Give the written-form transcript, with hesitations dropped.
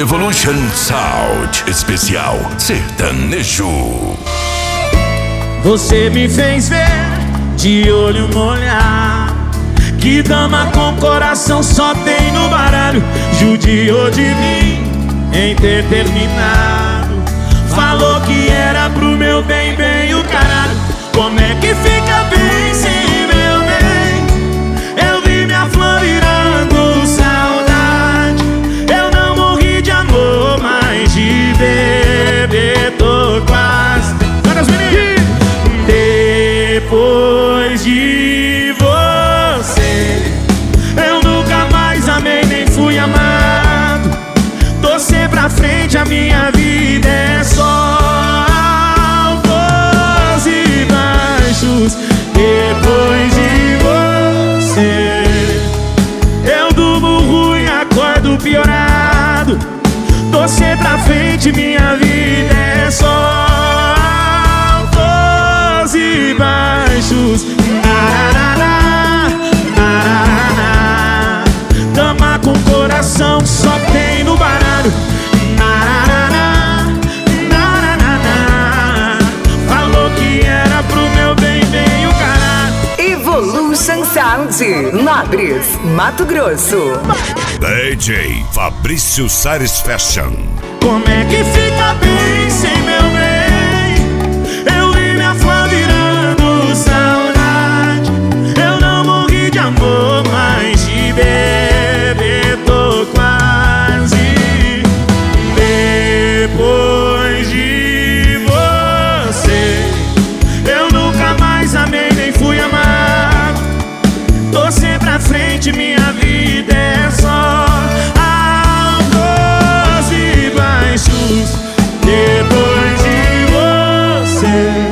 Evolution Sound Especial Sertanejo. Você me fez ver de olho molhado que dama com coração só tem no baralho. Judiou de mim em ter terminado. Falou que era pro meu bem, bem o caralho. Como é que fica bem sem meu bem? Eu vi minha flor virando saudade. Eu não morri de amor, mas de beber tô quase. Depois de você, eu nunca mais amei nem fui amado. Torcer pra frente, a minha vida é só altos e baixos. Depois de você, eu durmo ruim, acordo piorado. Torcer pra frente, minha vida é só altos e baixos. Dama com coração só tem no baralho. Falou que era pro meu bem, bem o caralho. Evolution Sound, Nobres, Mato Grosso. DJ Fabrício Sares Fashion. Como é que fica bem sem meu bem? Eu vi minha flor virando saudade. Eu não morri de amor, mas de beber tô quase. Depois de você, eu nunca mais amei nem fui amado. Torcer pra frente, minha vida é só altos e baixos. Depois de você,